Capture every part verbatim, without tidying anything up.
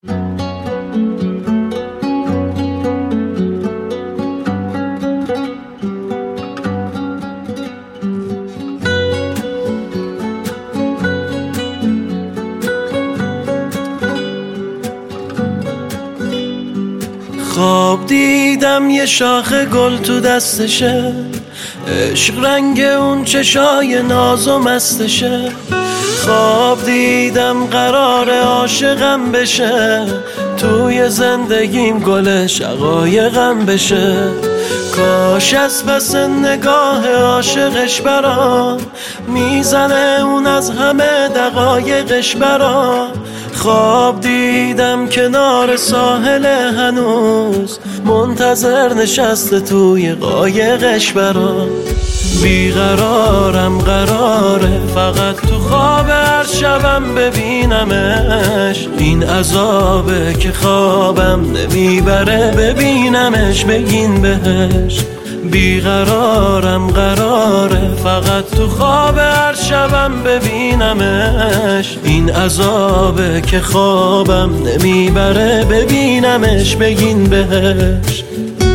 خواب دیدم یه شاخ گل تو دستشه، عشق رنگ اون چشای ناز و مستشه. خواب دیدم قرار عاشقم بشه، توی زندگیم گل شقایقم بشه. کاش از پس نگاه عاشقش برام میزنه اون از همه دقایقش برام. خواب دیدم کنار ساحل هنوز منتظر نشسته توی قایقش برام. بیقرارم قراره فقط تو خواب هر شبم ببینمش، این عذابه که خوابم نمیبره ببینمش بگین بهش. بیقرارم قراره فقط تو خواب هر شبم ببینمش، این عذابه که خوابم نمیبره ببینمش بگین بهش.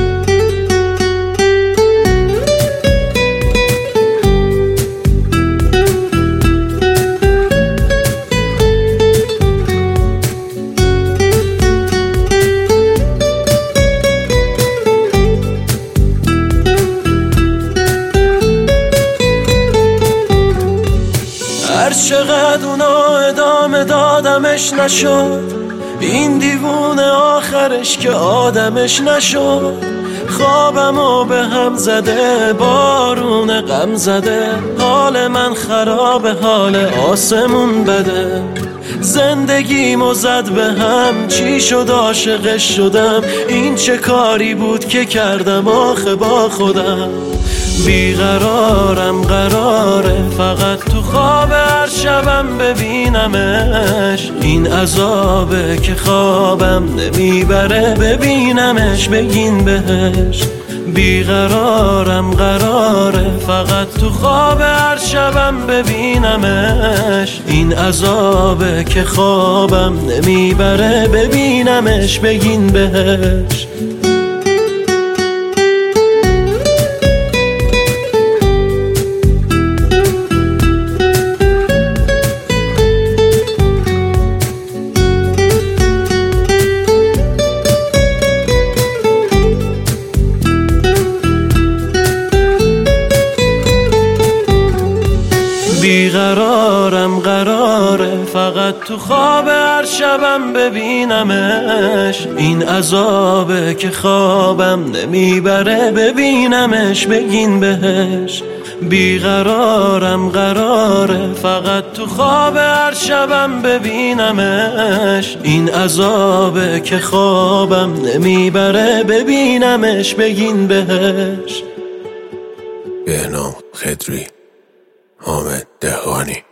هر چقدر اونا ادامه دادمش نشد، این دیوونه آخرش که آدمش نشد. خوابمو به هم زده بارون غم زده، حال من خرابه حال آسمون بده. زندگیمو زد به هم، چی شد عاشقش شدم، این چه کاری بود که کردم آخه با خودم. بیقرارم قراره فقط تو خواب هر شبم ببینمش، این عذابه که خوابم نمیبره ببینمش بگین بهش. بیقرارم قراره فقط تو خواب هر شبم ببینمش، این عذابه که خوابم نمیبره ببینمش بگین بهش. بیقرارم قراره فقط تو خواب هر شبم ببینمش، این عذابه که خوابم نمیبره ببینمش بگین بهش. بیقرارم قراره فقط تو خواب هر شبم ببینمش، این عذابه که خوابم نمیبره ببینمش بگین بهش. بهنام خضری، حامد دهقانی.